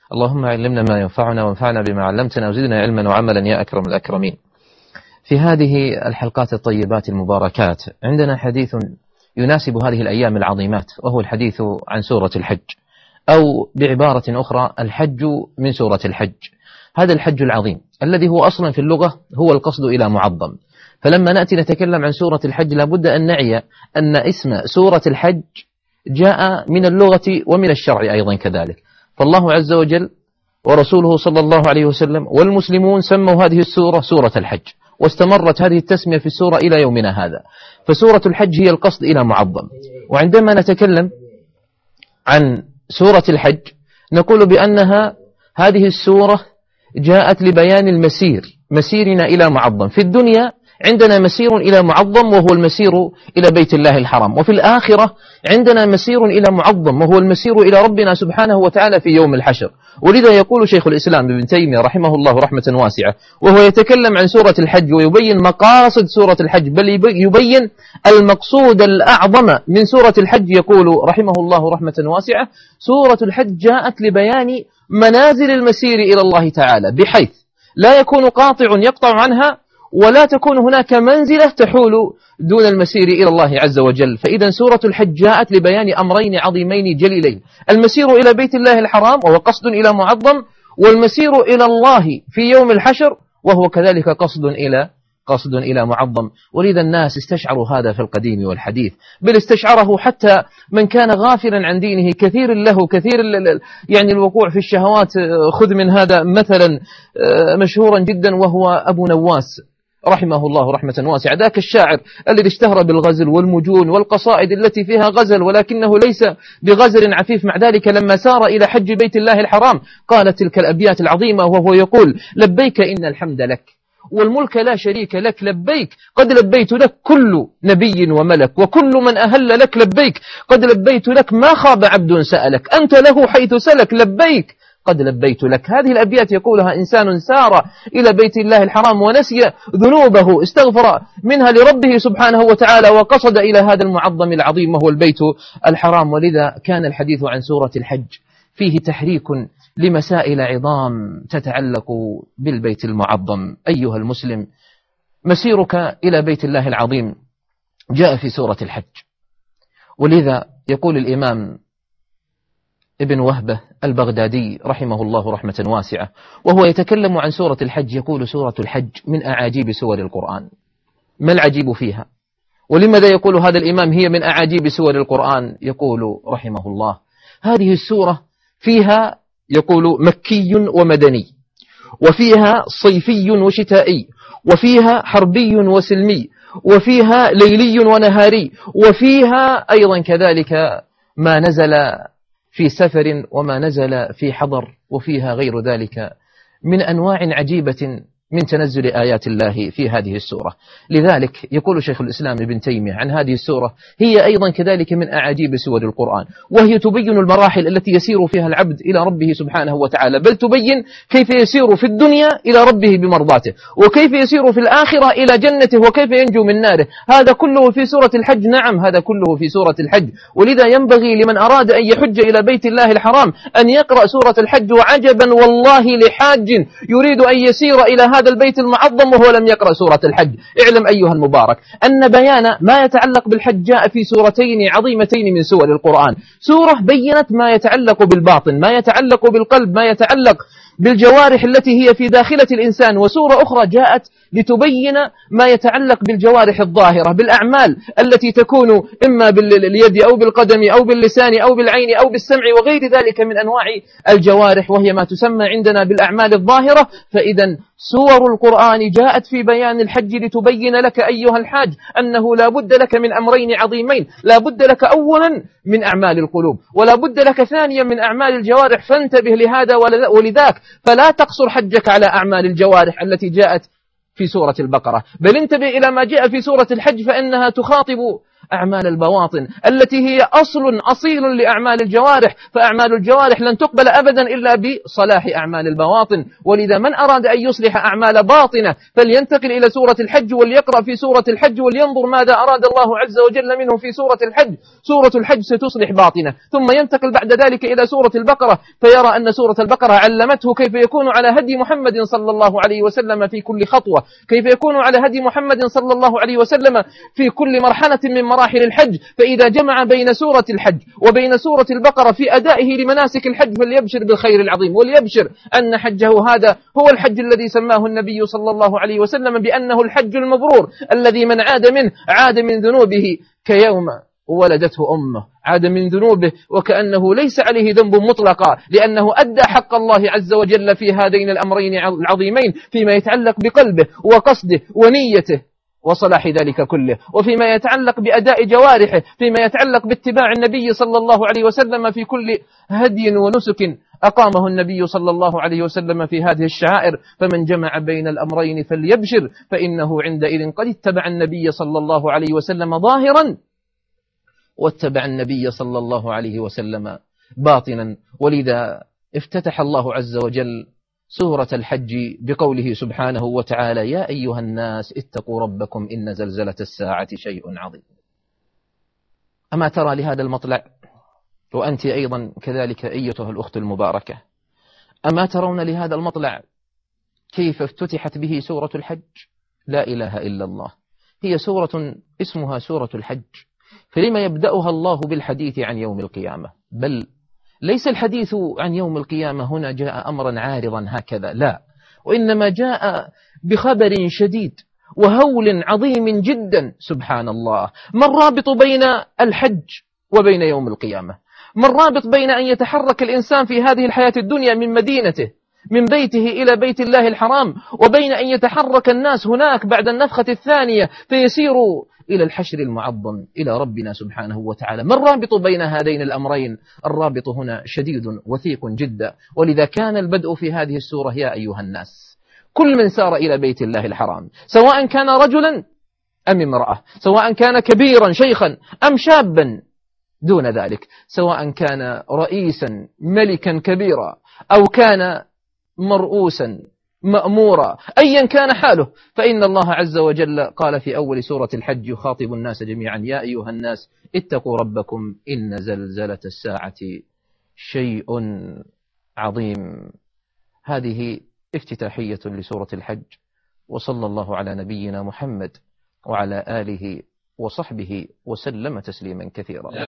اللهم علمنا ما ينفعنا وانفعنا بما علمتنا وزدنا علما وعملا يا أكرم الأكرمين. في هذه الحلقات الطيبات المباركات عندنا حديث يناسب هذه الأيام العظيمات، وهو الحديث عن سورة الحج، أو بعبارة أخرى الحج من سورة الحج. هذا الحج العظيم الذي هو أصلا في اللغة هو القصد إلى معظم. فلما نأتي نتكلم عن سورة الحج لابد أن نعي أن اسم سورة الحج جاء من اللغة ومن الشرع أيضا كذلك. فالله عز وجل ورسوله صلى الله عليه وسلم والمسلمون سموا هذه السورة سورة الحج، واستمرت هذه التسمية في السورة إلى يومنا هذا. فسورة الحج هي القصد إلى معظم. وعندما نتكلم عن سورة الحج نقول بأنها هذه السورة جاءت لبيان المسير، مسيرنا إلى معظم. في الدنيا عندنا مسير إلى معظم وهو المسير إلى بيت الله الحرام، وفي الآخرة عندنا مسير إلى معظم وهو المسير إلى ربنا سبحانه وتعالى في يوم الحشر. ولذا يقول شيخ الإسلام ابن تيمية رحمه الله رحمة واسعة وهو يتكلم عن سورة الحج ويبين مقاصد سورة الحج، بل يبين المقصود الأعظم من سورة الحج، يقول رحمه الله رحمة واسعة: سورة الحج جاءت لبيان منازل المسير إلى الله تعالى، بحيث لا يكون قاطع يقطع عنها، ولا تكون هناك منزلة تحول دون المسير إلى الله عز وجل. فإذا سورة الحج جاءت لبيان أمرين عظيمين جليلين: المسير إلى بيت الله الحرام وهو قصد إلى معظم، والمسير إلى الله في يوم الحشر وهو كذلك قصد إلى معظم. ولذا الناس استشعروا هذا في القديم والحديث، بل استشعره حتى من كان غافلا عن دينه، كثير يعني الوقوع في الشهوات. خذ من هذا مثلا مشهورا جدا وهو أبو نواس رحمه الله رحمة واسعة، ذاك الشاعر الذي اشتهر بالغزل والمجون والقصائد التي فيها غزل، ولكنه ليس بغزل عفيف. مع ذلك لما سار إلى حج بيت الله الحرام قال تلك الأبيات العظيمة وهو يقول: لبيك إن الحمد لك والملك لا شريك لك، لبيك قد لبيت لك كل نبي وملك، وكل من أهل لك لبيك قد لبيت لك، ما خاب عبد سألك، أنت له حيث سلك، لبيك قد لبيت لك. هذه الأبيات يقولها إنسان سار إلى بيت الله الحرام ونسي ذنوبه، استغفر منها لربه سبحانه وتعالى، وقصد إلى هذا المعظم العظيم وهو البيت الحرام. ولذا كان الحديث عن سورة الحج فيه تحريك لمسائل عظام تتعلق بالبيت المعظم. أيها المسلم، مسيرك إلى بيت الله العظيم جاء في سورة الحج. ولذا يقول الإمام ابن وهبة البغدادي رحمه الله رحمة واسعة وهو يتكلم عن سورة الحج، يقول: سورة الحج من أعاجيب سور القرآن. ما العجيب فيها؟ ولماذا يقول هذا الإمام هي من أعاجيب سور القرآن؟ يقول رحمه الله: هذه السورة فيها، يقول، مكي ومدني، وفيها صيفي وشتائي، وفيها حربي وسلمي، وفيها ليلي ونهاري، وفيها أيضا كذلك ما نزل في سفر وما نزل في حضر، وفيها غير ذلك من أنواع عجيبة من تنزل آيات الله في هذه السورة. لذلك يقول شيخ الإسلام ابن تيمية عن هذه السورة: هي أيضا كذلك من أعاجيب سور القرآن، وهي تبين المراحل التي يسير فيها العبد إلى ربه سبحانه وتعالى، بل تبين كيف يسير في الدنيا إلى ربه بمرضاته، وكيف يسير في الآخرة إلى جنته، وكيف ينجو من ناره. هذا كله في سورة الحج. نعم، هذا كله في سورة الحج. ولذا ينبغي لمن أراد أن يحج إلى بيت الله الحرام أن يقرأ سورة الحج. وعجبا والله لحاج يريد أن يسير إلى هذا البيت المعظم وهو لم يقرأ سورة الحج. اعلم أيها المبارك أن بيان ما يتعلق بالحج جاء في سورتين عظيمتين من سور القرآن. سورة بينت ما يتعلق بالباطن، ما يتعلق بالقلب، ما يتعلق بالجوارح التي هي في داخلة الإنسان، وسورة أخرى جاءت لتبين ما يتعلق بالجوارح الظاهرة، بالأعمال التي تكون إما باليد أو بالقدم أو باللسان أو بالعين أو بالسمع وغير ذلك من أنواع الجوارح، وهي ما تسمى عندنا بالأعمال الظاهرة. فإذا سور القرآن جاءت في بيان الحج لتبين لك أيها الحاج أنه لا بد لك من أمرين عظيمين: لا بد لك أولا من أعمال القلوب، ولا بد لك ثانيا من أعمال الجوارح. فانتبه لهذا، ولذاك فلا تقصر حجك على أعمال الجوارح التي جاءت في سورة البقرة، بل انتبه إلى ما جاء في سورة الحج، فإنها تخاطب أعمال البواطن التي هي أصيل لأعمال الجوارح، فأعمال الجوارح لن تقبل أبدا إلا بصلاح أعمال البواطن. ولذا من أراد أن يصلح أعمال باطنة فلينتقل إلى سورة الحج وليقرأ في سورة الحج ولينظر ماذا أراد الله عز وجل منه في سورة الحج. سورة الحج ستصلح باطنة، ثم ينتقل بعد ذلك إلى سورة البقرة فيرى أن سورة البقرة علمته كيف يكون على هدي محمد صلى الله عليه وسلم في كل خطوة، كيف يكون على هدي محمد صلى الله عليه وسلم في كل مرحلة من مراحل الحج. فإذا جمع بين سورة الحج وبين سورة البقرة في أدائه لمناسك الحج فليبشر بالخير العظيم، وليبشر أن حجه هذا هو الحج الذي سماه النبي صلى الله عليه وسلم بأنه الحج المبرور، الذي من عاد منه عاد من ذنوبه كيوم ولدته أمه، عاد من ذنوبه وكأنه ليس عليه ذنب مطلقا، لأنه أدى حق الله عز وجل في هذين الأمرين العظيمين فيما يتعلق بقلبه وقصده ونيته وصلاح ذلك كله، وفيما يتعلق بأداء جوارحه، فيما يتعلق باتباع النبي صلى الله عليه وسلم في كل هدي ونسك أقامه النبي صلى الله عليه وسلم في هذه الشعائر. فمن جمع بين الأمرين فليبشر، فإنه عندئذ قد اتبع النبي صلى الله عليه وسلم ظاهرا واتبع النبي صلى الله عليه وسلم باطنا. ولذا افتتح الله عز وجل سورة الحج بقوله سبحانه وتعالى: يا أيها الناس اتقوا ربكم إن زلزلة الساعة شيء عظيم. أما ترى لهذا المطلع، وأنت أيضا كذلك أيتها الأخت المباركة، أما ترون لهذا المطلع كيف افتتحت به سورة الحج؟ لا إله إلا الله، هي سورة اسمها سورة الحج، فلما يبدأها الله بالحديث عن يوم القيامة؟ بل ليس الحديث عن يوم القيامة هنا جاء أمرا عارضا هكذا، لا، وإنما جاء بخبر شديد وهول عظيم جدا. سبحان الله، ما الرابط بين الحج وبين يوم القيامة؟ ما الرابط بين أن يتحرك الإنسان في هذه الحياة الدنيا من مدينته من بيته إلى بيت الله الحرام، وبين أن يتحرك الناس هناك بعد النفخة الثانية فيسيروا إلى الحشر المعظم إلى ربنا سبحانه وتعالى؟ ما الرابط بين هذين الأمرين؟ الرابط هنا شديد وثيق جدا. ولذا كان البدء في هذه السورة: يا أيها الناس، كل من سار إلى بيت الله الحرام، سواء كان رجلا أم امرأة، سواء كان كبيرا شيخا أم شابا دون ذلك، سواء كان رئيسا ملكا كبيرا أو كان مرؤوسا مأمورا، أيا كان حاله، فإن الله عز وجل قال في أول سورة الحج يخاطب الناس جميعا: يا أيها الناس اتقوا ربكم إن زلزلة الساعة شيء عظيم. هذه افتتاحية لسورة الحج، وصلى الله على نبينا محمد وعلى آله وصحبه وسلم تسليما كثيرا.